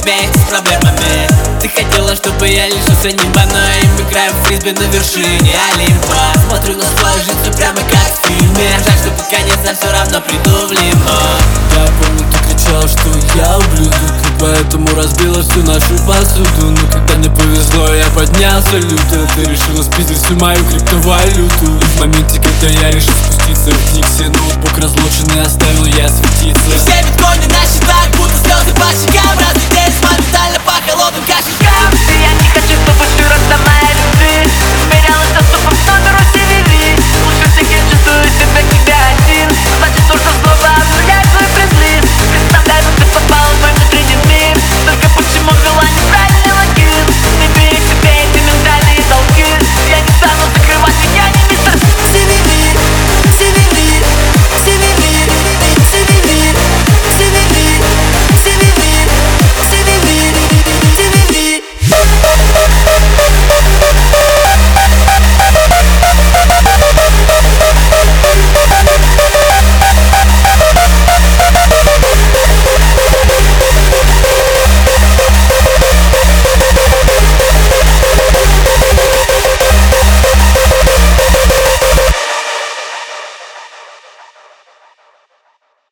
вместе с проблемами. Ты хотела, чтобы я лишился неба, но им играю в фрисби на вершине Олимпа. Смотрю на свою жизнь прямо как в фильме. Жаль, что пока не знаю, все равно приду в лимо. Я помню, ты кричала, что я ублюдок, и поэтому разбила всю нашу посуду. Но когда мне повезло, я поднялся люто. Ты решила спиздить всю мою криптовалюту. И в моменте, когда я решил спуститься в Дикси, ноутбук разлоченный оставил я светиться. Все биткоины на счетах, будто слезы по щекам.